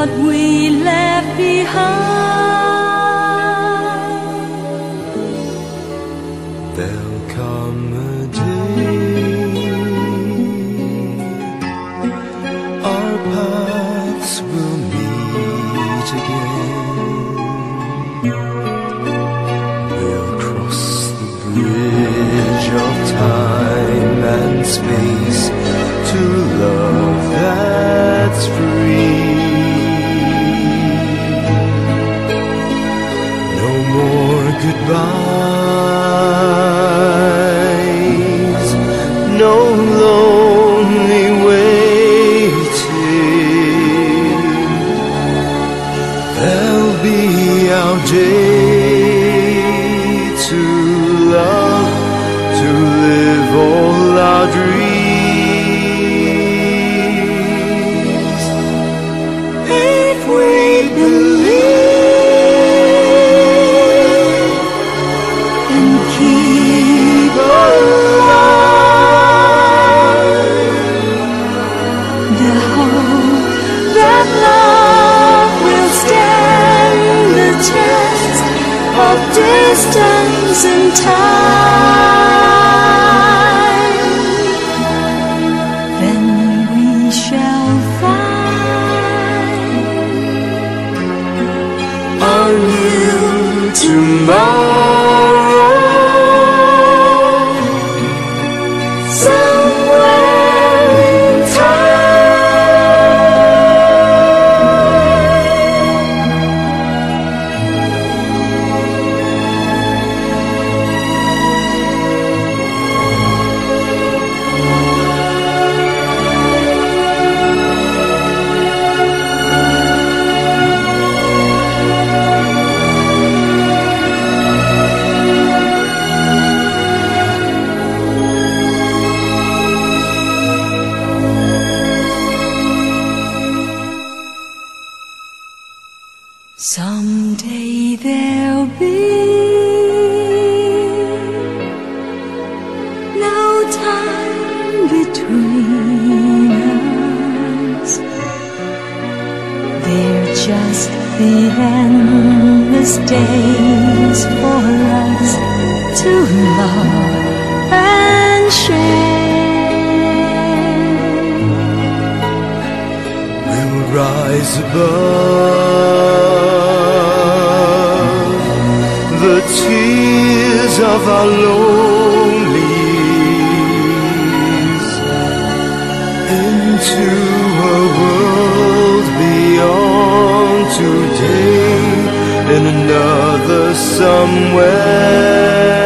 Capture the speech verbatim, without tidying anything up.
have we left behind? There'll come a day our paths will meet again. We'll cross the bridge of time and space to love that's free. No more goodbyes, no lonely waiting. There'll be our day to love, to live all our dreams. If we believe and keep alive The hope that love will stand the test of distance and time, then we shall find our new tomorrow somewhere in someday there'll be no time between us. They're just the endless days for us to love and share. we'll rise above the tears of our lonelies into a world beyond today, in another somewhere.